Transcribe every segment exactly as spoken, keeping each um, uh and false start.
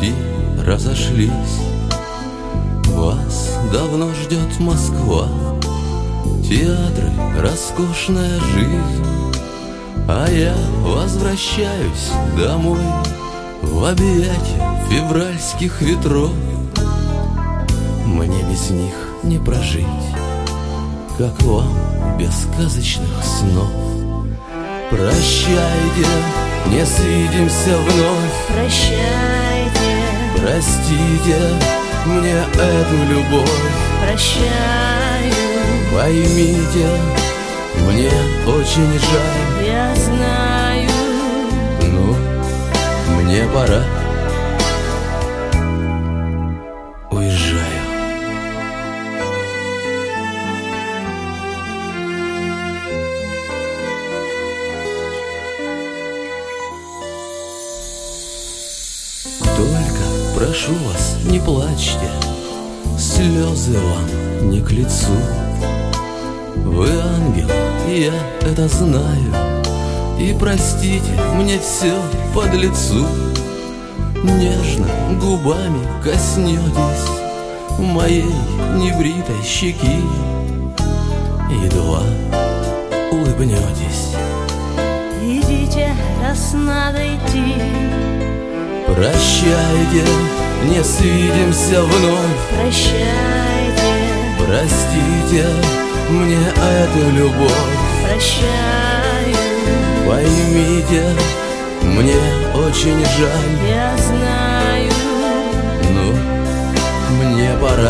пути разошлись. Вас давно ждет Москва, театры, роскошная жизнь, а я возвращаюсь домой в объятия февральских ветров. Мне без них не прожить, как вам без сказочных снов. Прощайте, не свидимся вновь. Прощайте, простите мне эту любовь. Прощаю, поймите, мне очень жаль. Я знаю, ну, мне пора. Уезжаю. Только прошу вас, не плачьте, слезы вам не к лицу. Вы ангел, и я это знаю, и простите мне все под лицу. Нежно губами коснетесь моей небритой щеки, едва улыбнетесь. идите, раз надо идти. Прощайте, не свидимся вновь. Прощайте, простите мне эту любовь. Прощаю, поймите, мне очень жаль. Я знаю, ну, мне пора.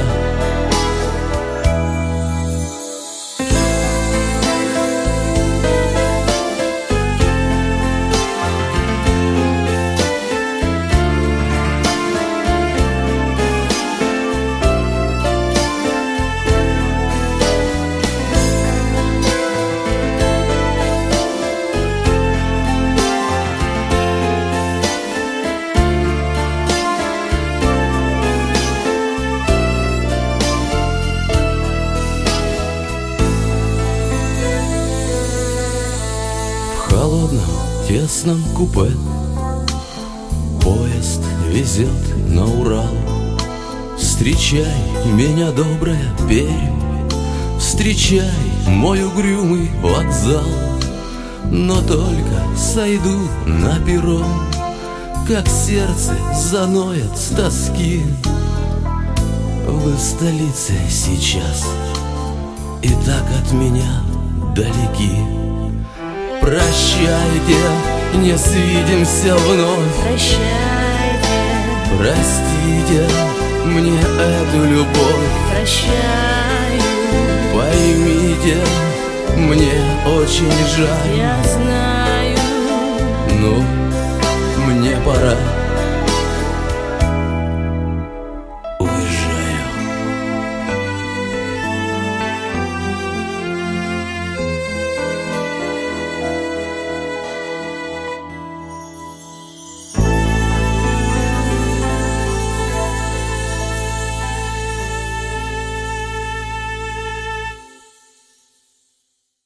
В холодном тесном купе поезд везет на Урал. Встречай меня, добрая Пермь, встречай мой угрюмый вокзал. Но только сойду на перрон, как сердце заноет с тоски. Вы в столице сейчас и так от меня далеки. Прощайте, не свидимся вновь. прощайте, Простите мне эту любовь. прощаю, Поймите, мне очень жаль. я знаю, Ну, мне пора.